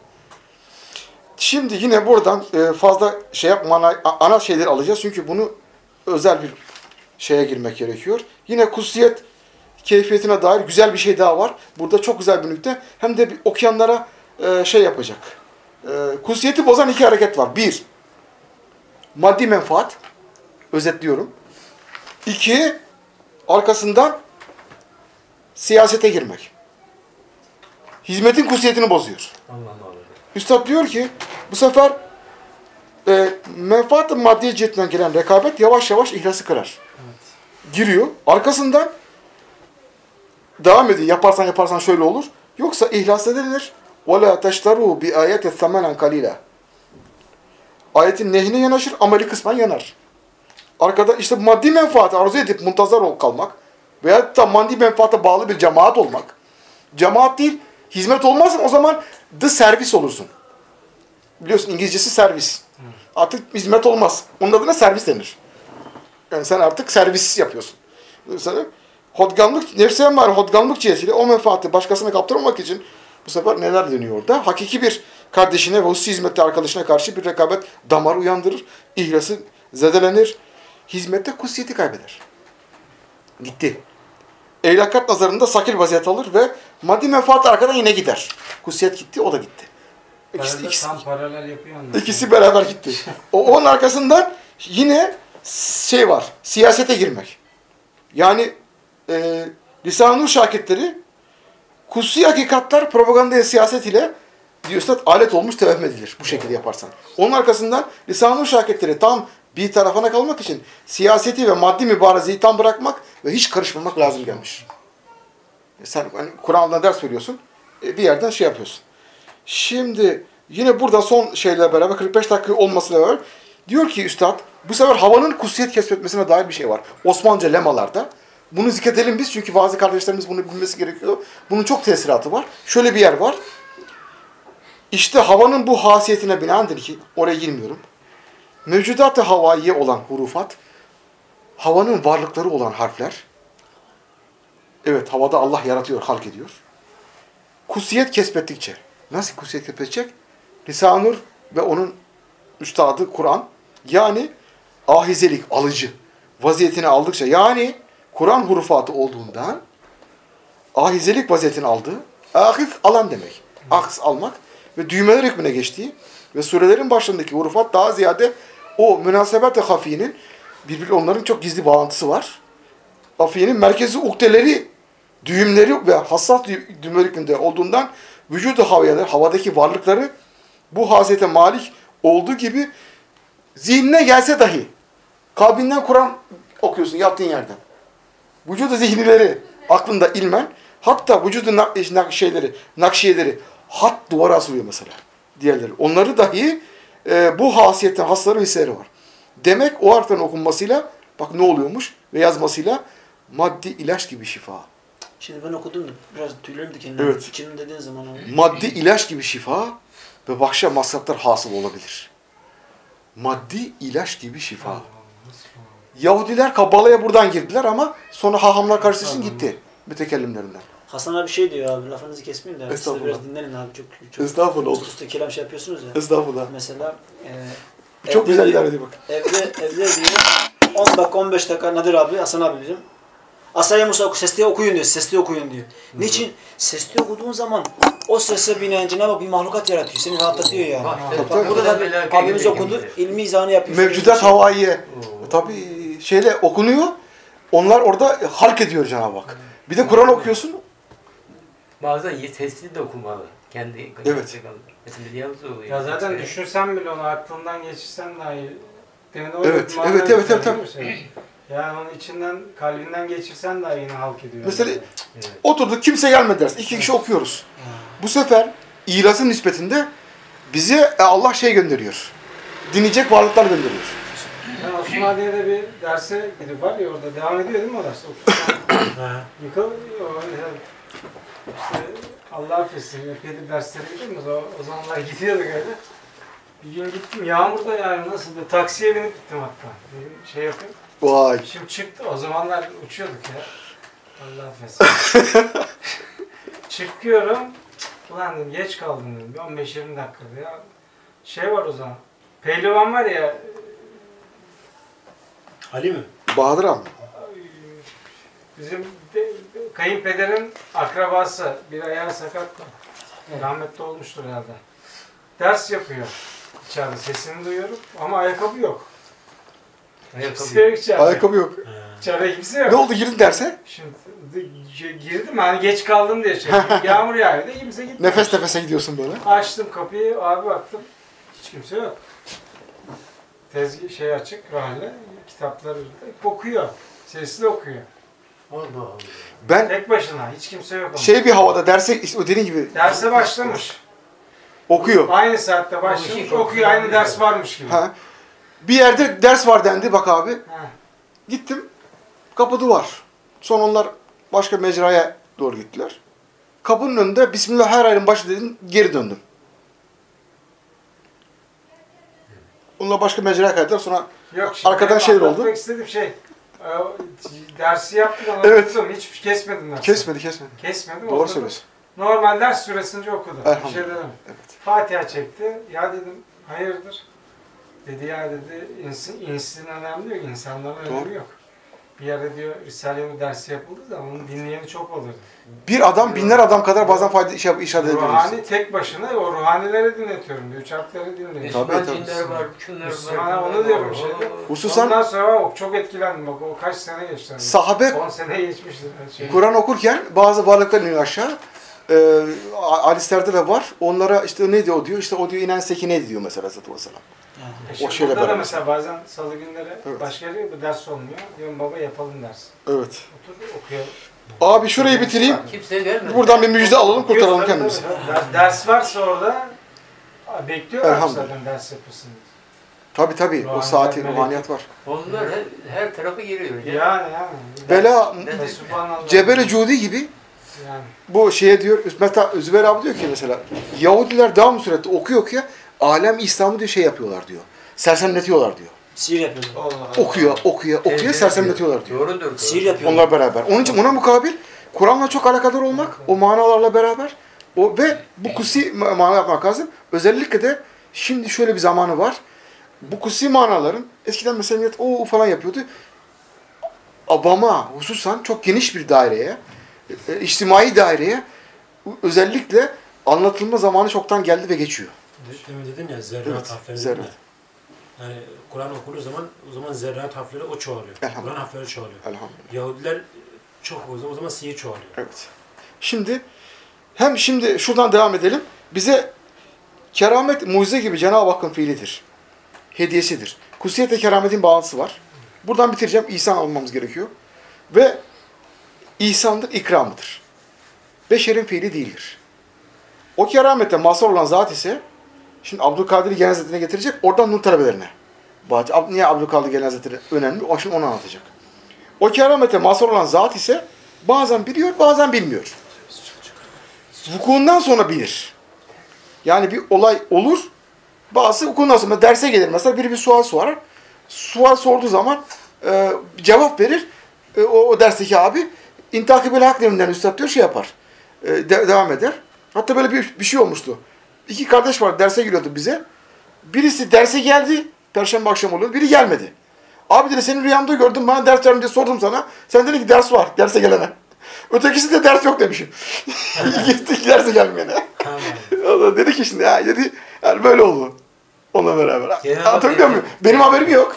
Şimdi yine buradan fazla şey yapma, ana şeyleri alacağız. Çünkü bunu özel bir şeye girmek gerekiyor. Yine kutsiyet keyfiyetine dair güzel bir şey daha var. Burada çok güzel bir nükte. Hem de okuyanlara şey yapacak. Kutsiyeti bozan iki hareket var. Bir, maddi menfaat. Özetliyorum. İki, arkasından siyasete girmek. Hizmetin kutsiyetini bozuyor. Allah Allah. Üstad diyor ki bu sefer menfaat-ı maddi cihetinden gelen rekabet yavaş yavaş ihlası kırar. Evet. Giriyor. Arkasından devam ediyor. Yaparsan şöyle olur. Yoksa ihlas edilir. وَلَا تَشْتَرُوا بِآيَةِ ثَمَنًا قَلِيلًا. Ayetin nehine yanaşır, ameli kısmen yanar. Arkada işte maddi menfaati arzu edip muntazar kalmak veya da maddi menfaate bağlı bir cemaat olmak. Cemaat değil, hizmet olmazsa o zaman the servis olursun. Biliyorsun İngilizcesi servis. Artık hizmet olmaz. Onun adına servis denir. Yani sen artık servis yapıyorsun. Mesela hodgamlık, nefse var hodgamlık cihetiyle o menfaati başkasına kaptırmamak için bu sefer neler dönüyor orada? Hakiki bir kardeşine ve hususi hizmette arkadaşına karşı bir rekabet damar uyandırır. İhlası zedelenir. Hizmette kutsiyeti kaybeder. Gitti. Ehli nazarında sakil vaziyet alır ve maddi menfaat arkadan yine gider. Kutsiyet gitti, o da gitti. İkisi tam paralel yapıyor. İkisi beraber gitti. Onun arkasından yine şey var, siyasete girmek. Yani Lisan-ı Nur şakirtleri kutsi hakikatler propagandaya siyaset ile diyorsa alet olmuş tevehüm edilir bu şekilde yaparsan. Onun arkasından Lisan-ı Nur şakirtleri tam bir tarafına kalmak için siyaseti ve maddi mübarezeyi tam bırakmak ve hiç karışmamak lazım gelmiş. Sen hani Kur'an'dan ders veriyorsun, bir yerden şey yapıyorsun. Şimdi yine burada son şeyle beraber 45 dakika olmasıyla beraber diyor ki üstad bu sefer havanın kutsiyet kesbetmesine dair bir şey var. Osmanlıca lemalarda. Bunu zikredelim biz çünkü bazı kardeşlerimiz bunu bilmesi gerekiyor. Bunun çok tesiratı var. Şöyle bir yer var. İşte havanın bu hasiyetine binaendir ki oraya girmiyorum. Mevcudat-ı havaiye olan hurufat, havanın varlıkları olan harfler. Evet, havada Allah yaratıyor, halk ediyor. Kutsiyet kesbettikçe. Nasıl kutsiyet kesbedecek? Lisan-ı Nur ve onun üstadı Kur'an. Yani ahizelik, alıcı vaziyetini aldıkça, yani Kur'an hurufatı olduğundan ahizelik vaziyetini aldığı, ahif alan demek. Ahis almak ve düğmeler hükmüne geçtiği ve surelerin başlarındaki hurufat daha ziyade o münasebet-i hafiyenin birbiri onların çok gizli bağlantısı var. Hafiyenin merkezi ukdeleri, düğümleri ve hassas düğümler hükmünde olduğundan vücudu havayalar, havadaki varlıkları bu hasiyete malik olduğu gibi zihnine gelse dahi kalbinden Kur'an okuyorsun yattığın yerden. Vücudu zihnileri aklında ilmen, hatta vücudu nakşiyeleri hat duvara asılıyor mesela diğerleri. Onları dahi bu hasiyetten hasları ve hisleri var. Demek o harflerin okunmasıyla bak ne oluyormuş ve yazmasıyla maddi ilaç gibi şifa. Şimdi ben okudum da biraz tüylerim dikenli. Evet. İçinin dediğin zaman abi. Maddi ilaç gibi şifa ve başka masraflar hasıl olabilir. Maddi ilaç gibi şifa. Yahudiler Kabbala'ya buradan girdiler ama sonra hahamlar karşısı için gitti. Mütekellimlerinden. Hasan abi şey diyor abi, lafınızı kesmeyin de. Siz de biraz dinlenin abi. Çok Estağfurullah. üst üste kelam şey yapıyorsunuz ya. Estağfurullah. Mesela Çok güzel ilerledi bak. Evde diyor 10 dakika 15 dakika Nadir abi, Hasan abi diyeceğim. Asay Musa sesli okuyun diyor. Sesli okuyun diyor. Niçin? Sesli okuduğun zaman o sese binen Cenab-ı Hak bir mahlukat yaratıyor. Seni rahatlatıyor yani. Burada da abimiz okudu. İlmi izahını yapıyor. Mevcudat havaiye. Tabii şeyle okunuyor. Onlar orada halk ediyor Cenab-ı Hak. Bir de Kur'an okuyorsun. Bazen sesli de okumalı. Kendi Evet. Mesela diyalog oluyor. Ya zaten düşünsen bile onu aklından geçirsen dahi demin Evet, manada evet, evet, güzel evet. değil mi şey? Yani onun içinden, kalbinden geçirsen dahi yine halk ediyor. Mesela Evet. oturduk kimse gelmedi dersin. 2 kişi okuyoruz. Bu sefer ihlasın nispetinde bize Allah şey gönderiyor. Dinleyecek varlıklar gönderiyor. Ben Osmaniye'de bir derse gidip var ya orada devam ediyor değil mi o ders? Yıkılıyor. İşte Allah affetsin epeydir derslere gidiyoruz. O zamanlar gidiyorduk öyle. Bir gün gittim yağmurda yani nasıl bir taksiye binip gittim hatta. Bir şey yapayım. Vay. Şimdi çıktı. O zamanlar uçuyorduk ya. Allah affetsin. Çıkıyorum. Ulan dedim geç kaldım dedim. Bir 15-20 dakikada ya. Şey var o zaman. Pehlivan var ya. Ali mi? Bahadır abi. Bizim kayınpederin akrabası. Bir ayağı sakat da. Rahmetli olmuştur herhalde. Ders yapıyor. İçeride sesini duyuyorum ama ayakkabı yok. Kimse yok içeride. Ayakkabı yok. İçeride kimse yok. Ne oldu girdin derse? Şimdi girdim hani geç kaldım diye şey. Yağmur yağıyor da kimse gitmiyor. Nefes nefese gidiyorsun böyle. Açtım kapıyı abi baktım. Hiç kimse yok. Şey açık rahle. Kitapları kokuyor. Sesli okuyor. Allah Allah. Ben Tek başına hiç kimse yok. Ama. şey bir havada derse işte o dediğin gibi Derse başlamış. okuyor. Aynı saatte başlamış. Okuyor aynı ders varmış gibi. Ha. Bir yerde ders var dendi bak abi. Ha. Gittim. Kapı duvar. Sonra onlar başka mecraya doğru gittiler. Kapının önünde Bismillah her ayın başı dedim geri döndüm. Onunla başka mecraya kaydılar sonra Yok şimdi arkadan benim şeyler oldu. anlatmak istediğim şey. Dersi yaptık ama Evet. okudum. Hiç kesmedim dersi. Kesmedi. Kesmedim. Doğru okudum. söylüyorsun. Normal ders süresince okudum. Bir şey Elhamdülillah. dedim. Evet. Fatiha çekti. Ya dedim hayırdır? Dedi ya dedi insin önemli yok. İnsanların önemi Doğru. yok. Bir yerde diyor Risale-i dersi yapıldı da onun dinleyeni çok olurdu. Bir adam binler adam kadar bazen fayda iş ediyor. Ruhani tek başına o ruhanileri dinletiyorum diyor. Üç harfleri dinliyorum. Tabii, Müslüman tabii. cinler var, şunlar var. Müslümana onu diyorum şeyde. Hususan Ondan sonra çok etkilendim. Bak o kaç sene geçti. sahabe 10 sene geçmiştir. Şey. Kur'an okurken bazı varlıklar iniyor aşağı. Hadislerde de var. Onlara işte ne diyor o diyor. İşte o diyor inen sekine diyor mesela Aleyhisselatü Vesselam. Şimdi şeyle burada da beraber. mesela bazen salı günleri Evet. başka yerde bir ders olmuyor. Diyorum baba yapalım ders. Evet. Otur okuyor. Abi şurayı bitireyim. Kimse gelmedi. Buradan bir müjde alalım kurtaralım Tabii, kendimizi. tabii. Ders varsa orada bekliyorlar Elhamdülillah. zaten ders yapılsın. Tabii o Ruhaniyet, saati melek. ruhaniyet var. Onlar her tarafa giriyor. Yani. Bela Ne- Subhanallah. Cebeli Cudi gibi Yani. bu şeye diyor Zübeyir abi diyor ki mesela Yahudiler devam surette okuyor alem İslam'ı diyor şey yapıyorlar diyor. Sersemletiyorlar diyor. Sihir yapıyor. Allah Okuyor sersemletiyorlar diyor. Doğrudur. Sihir yapıyor. Onlar beraber. Onun için ona mukabil Kur'an'la çok alakadar olmak, o manalarla beraber ve bu kutsi mana yapmak lazım. Özellikle de şimdi şöyle bir zamanı var. Bu kutsi manaların eskiden mesela millet o falan yapıyordu. Abama hususan çok geniş bir daireye, içtimai daireye özellikle anlatılma zamanı çoktan geldi ve geçiyor. Demin dedin ya zerrat Evet, harfleri zerrat. dedin ya. Yani Kur'an okunduğu zaman o zaman zerrat harfleri o çoğalıyor. Elhamdülillah. Kur'an harfleri çoğalıyor. Elhamdülillah. Yahudiler çok o zaman sihir çoğalıyor. Evet. Şimdi şuradan devam edelim. Bize keramet mucize gibi Cenab-ı Hakk'ın fiilidir. Hediyesidir. Kutsiyetle kerametin bağlantısı var. Buradan bitireceğim. İhsan almamız gerekiyor. Ve ihsandır, ikramıdır. Beşerin fiili değildir. O keramette mazhar olan zat ise şimdi Abdülkadir Genel Hazretleri'ne getirecek. Oradan nur talebelerine. Niye Abdülkadir Genel Hazretleri önemli? O şimdi onu anlatacak. O keramete mazhar olan zat ise bazen biliyor, bazen bilmiyor. Vukuundan sonra bilir. Yani bir olay olur, bazı vukuundan sonra derse gelir. Mesela biri bir sual sorar. Sual sorduğu zaman cevap verir. O dersteki abi intakibel hak deminden üstad diyor şey yapar. Devam eder. Hatta böyle bir şey olmuştu. İki kardeş var derse giriyordu bize. Birisi derse geldi. Perşembe akşamı oluyordu. Biri gelmedi. Abi dedi senin rüyamda gördüm, bana ders verin diye sordum sana. Sen dedin ki ders var, derse gelene. Ötekisi de ders yok demişim. Gittik derse gelmeyene. Tamam. O da dedi ki şimdi ya dedi, yani böyle oldu. Onunla beraber. Cenab-ı Anlatabiliyor Hak- muyum? Benim haberim yok.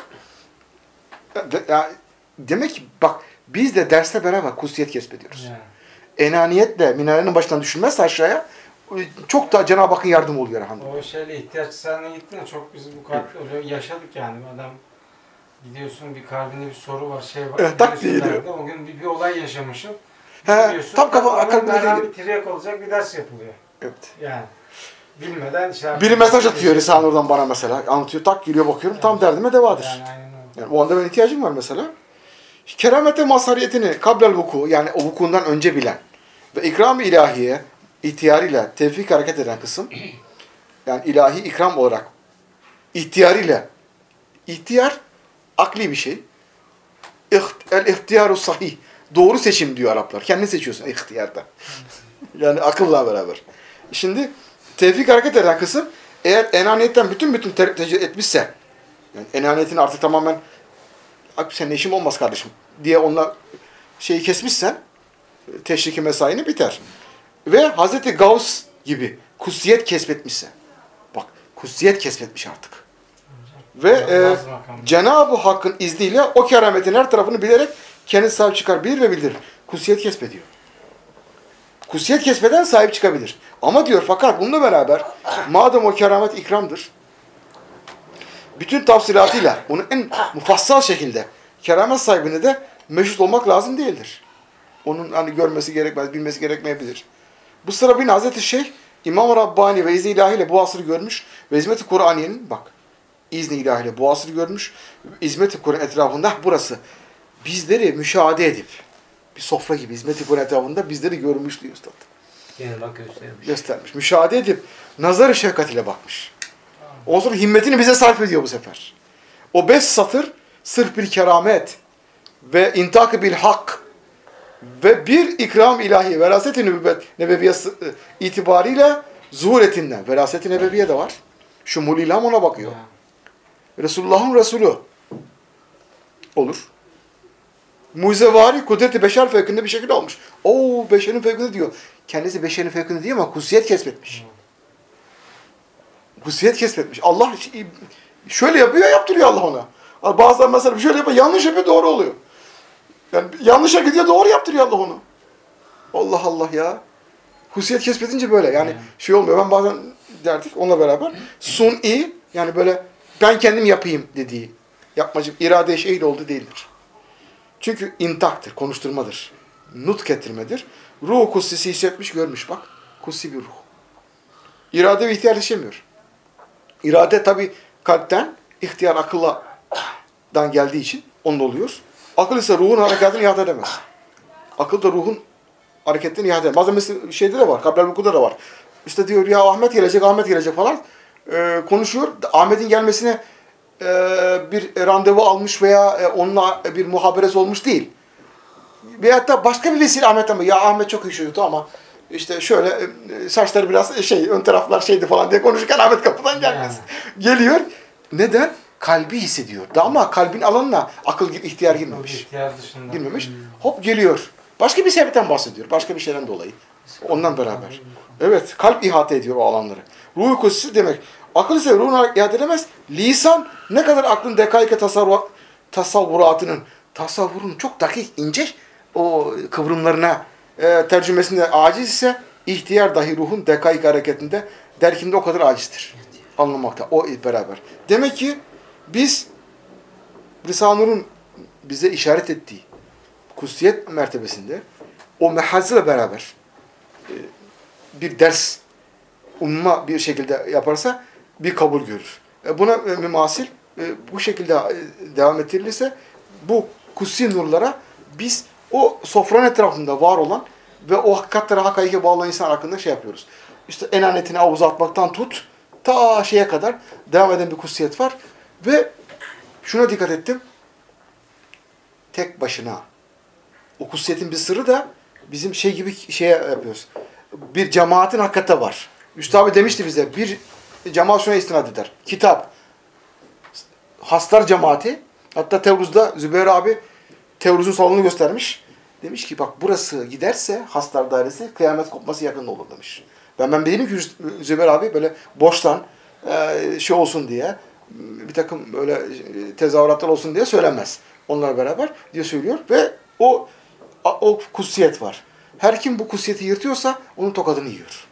Demek ki bak biz de derste beraber kutsiyet kesbediyoruz. Yani. Enaniyetle minarenin başından düşülmezse aşağıya çok da Cenab-ı Hakk'ın yardımı oluyor elhamdülillah. O şeyle ihtiyaç sahaneye gittin de çok biz bu kadar öyle yaşadık yani. Adam gidiyorsun bir kalbinde bir soru var, şey var. Evet, tak gidiyorsun diye derdi. O gün bir olay yaşamışım. He, Gidiyorsun, tam kafa hemen kalbine beraber geliyor. bir triyek olacak bir ders yapılıyor. Evet. Yani bilmeden işte. Biri mesaj atıyor Risale oradan bana mesela. Anlatıyor, tak giriyor bakıyorum. Tam derdime devadır. Yani aynen öyle. Yani o anda ben ihtiyacım var mesela. Keramete mazhariyetini kablel vuku, yani o vukuundan önce bilen ve ikram-ı ilahiye ihtiyarıyla tevfik hareket eden kısım, yani ilahi ikram olarak ihtiyarıyla, ihtiyar akli bir şey. El-ihtiyaru sahih. Doğru seçim diyor Araplar. Kendini seçiyorsun ihtiyarda. Yani akılla beraber. Şimdi tevfik hareket eden kısım, eğer enaniyetten bütün tecrübe etmişse, yani enaniyetini artık tamamen senin işim olmaz kardeşim diye onunla şeyi kesmişsen teşriki mesaini biter. Ve Hazreti Gavs gibi kutsiyet kesbetmişse, bak kutsiyet kesbetmiş artık. Ve Cenab-ı Hakk'ın izniyle o kerametin her tarafını bilerek kendisi sahip çıkar, bilir ve bildirir. Kutsiyet kesbediyor. Kutsiyet kesbeden sahip çıkabilir. Ama diyor fakat bununla beraber madem o keramet ikramdır, bütün tafsilatıyla bunu en mufassal şekilde keramet sahibine de meşhut olmak lazım değildir. Onun hani görmesi gerekmez, bilmesi gerekmeyebilir. Bu sıra bin Hazreti Şeyh İmam-ı Rabbani ve izni ilahiyle bu asrı görmüş ve hizmet-i Kur'aniye'nin bak izni ilahiyle bu asrı görmüş, hizmet-i Kur'an etrafında burası bizleri müşahede edip bir sofra gibi hizmet-i Kur'an etrafında bizleri görmüş diyor Üstad. Cenab-ı Hak göstermiş. Göstermiş. Müşahede edip nazar-ı şefkat ile bakmış. Ondan sonra himmetini bize sarf ediyor bu sefer. O 5 satır sırf bir keramet ve intak-ı bil hak ve bir ikram ilahi, veraset-i nübüvvet nebeviye itibariyle zuhur etinden. Veraset-i nebeviye de var. Şumul ilham ona bakıyor. Resulullah'ın Resulü olur. Mucizevari kudret-i beşer fevkinde bir şekilde olmuş. Oo beşerin fevkinde diyor. Kendisi beşerin fevkinde değil ama kutsiyet kesbetmiş. Kutsiyet kesbetmiş. Allah şöyle yapıyor, yaptırıyor Allah ona. Bazen mesela şöyle yapıyor, yanlış yapıyor, doğru oluyor. Yani yanlışa gidiyor, doğru yaptırıyor Allah onu. Allah Allah ya. Kutsiyet kesbedince böyle. Yani şey olmuyor. Ben bazen derdik onunla beraber. Sun'i, yani böyle ben kendim yapayım dediği, yapmacık, irade-i şehit olduğu değildir. Çünkü intaktır, konuşturmadır. Nutk ettirmedir. Ruh-u kutsisi hissetmiş, görmüş bak. Kutsi bir ruh. İrade ve ihtiyar yaşamıyor. İrade tabi kalpten, ihtiyar akıldan geldiği için onda oluyor. Akıl ise ruhun harekatını ihata edemez. Akıl da ruhun hareketlerini ihata edemez. Bazen mesela şeyde de var, kablel vukuda da var. İşte diyor ya Ahmet gelecek falan. Konuşuyor. Ahmet'in gelmesine bir randevu almış veya onunla bir muhaberesi olmuş değil. Veyahut da başka bir vesile Ahmet'ten ya Ahmet çok iyi çocuktu ama işte şöyle saçları biraz ön taraflar şeydi falan diye konuşurken Ahmet kapıdan gelmez. Geliyor. Neden? Kalbi hissediyor. Ama kalbin alanına akıl ihtiyar girmemiş. İhtiyar dışında. Girmemiş. Hop geliyor. Başka bir sebepten bahsediyor. Başka bir şeyden dolayı. Ondan beraber. Evet. Kalp ihate ediyor o alanları. Ruh-u kutsisi demek. Akıl ise ruhuna ihate edemez. Lisan ne kadar aklın dekaike tasavvurun çok dakik, ince o kıvrımlarına tercümesinde aciz ise ihtiyar dahi ruhun dekaik hareketinde derkinde o kadar acizdir. Anlamakta. O beraber. Demek ki biz Risale-i Nur'un bize işaret ettiği kutsiyet mertebesinde o mehazıyla beraber bir ders umma bir şekilde yaparsa bir kabul görür. Buna mümasil bu şekilde devam ettirilirse bu kutsi nurlara biz o sofranın etrafında var olan ve o hakikatlere hakikate bağlı insan hakkında şey yapıyoruz. İşte enanetini avuza atmaktan tut ta şeye kadar devam eden bir kutsiyet var ve şuna dikkat ettim. Tek başına o kutsiyetin bir sırrı da bizim şey gibi şeye yapıyoruz. Bir cemaatin hakikate var. Üstad abi demişti bize bir cemaat şuna istinad eder. Kitap, haslar cemaati Hatta Tevruz'da Zübeyir abi Tevruz'un salonunu göstermiş. Demiş ki bak burası giderse haslar dairesi kıyamet kopması yakında olur demiş. Ben değilim ki Zübeyir abi böyle boştan şey olsun diye bir takım böyle tezahüratlar olsun diye söylenmez. Onlarla beraber diye söylüyor ve o kutsiyet var. Her kim bu kutsiyeti yırtıyorsa onun tokadını yiyor.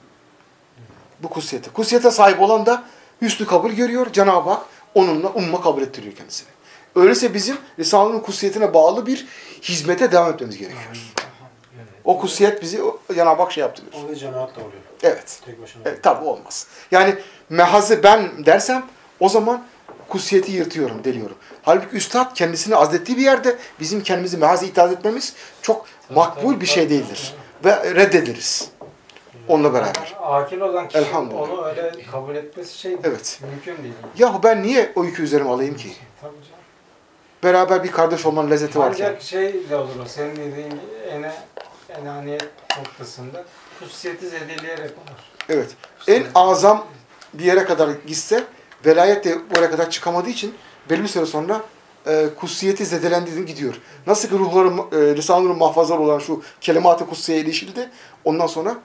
Bu kutsiyeti. Kutsiyete sahip olan da hüsnü kabul görüyor. Cenab-ı Hak onunla umma kabul ettiriyor kendisini. Öyleyse bizim Risale'nin kutsiyetine bağlı bir hizmete devam etmemiz gerekiyor. O kutsiyet bizi Cenab-ı Hak şey yaptırıyor. Orada cemaat da oluyor. Evet. Tek başına. Evet, tabii olmaz. Yani mehazı ben dersem o zaman kutsiyeti yırtıyorum, deliyorum. Halbuki üstad kendisini azlettiği bir yerde bizim kendimizi mehazı itaat etmemiz çok makbul bir şey değildir. Ve reddederiz. Onunla beraber. Akil olan kişi Elhamdülillah. onu öyle kabul etmesi şey değil. Evet. Mümkün değil. Yahu ben niye o yükü üzerime alayım ki? Tabii canım. Beraber bir kardeş olmanın lezzeti varken. Ancak şey de olur o. Senin dediğin enaniyet noktasında kutsiyeti zedeleyerek olur. Evet. En azam bir yere kadar gitse velayet de oraya kadar çıkamadığı için belli bir süre sonra kutsiyeti zedelendiğinde gidiyor. Nasıl ki ruhların, lisanların mahfazaları olan şu kelimat-ı kutsiye ilişildi. Ondan sonra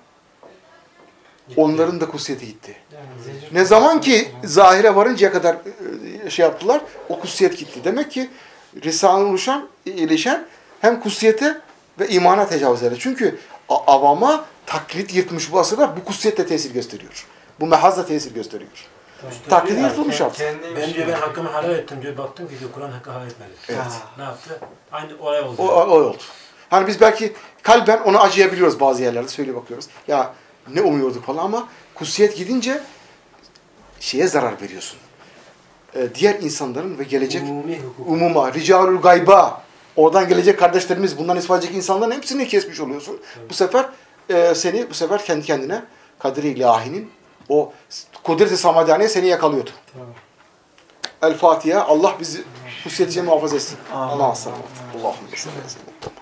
onların da kutsiyeti gitti. Yani Ne zaman ki zahire varıncaya kadar şey yaptılar, o kutsiyet gitti. Demek ki Risale-i ilişen hem kutsiyete ve imana tecavüz eder. Çünkü avama taklit yırtmış bu asırlar bu kutsiyetle tesir gösteriyor. Bu mehazla tesir gösteriyor. Taklidi yırtılmış artık. Ben diyor ben hakkımı helal ettim diyor. Baktım ki diyor Kur'an hakkı helal etmedi. Evet. Ne yaptı? Aynı olay oldu. O oldu. Hani biz belki kalben ona acıyabiliyoruz bazı yerlerde. Söyle bakıyoruz. Ya ne umuyorduk falan ama kutsiyet gidince şeye zarar veriyorsun. Diğer insanların ve gelecek umuma, ricalul gayba, oradan gelecek kardeşlerimiz, bundan ispat edecek insanların hepsini kesmiş oluyorsun. Bu sefer seni kendi kendine kadir-i ilahinin o kudret-i samadaniye seni yakalıyordu. El Fatiha. Allah bizi kutsiyetiyle muhafaza etsin. Allah'a emanet olun. Allahümme salli aleyhi ve sellem.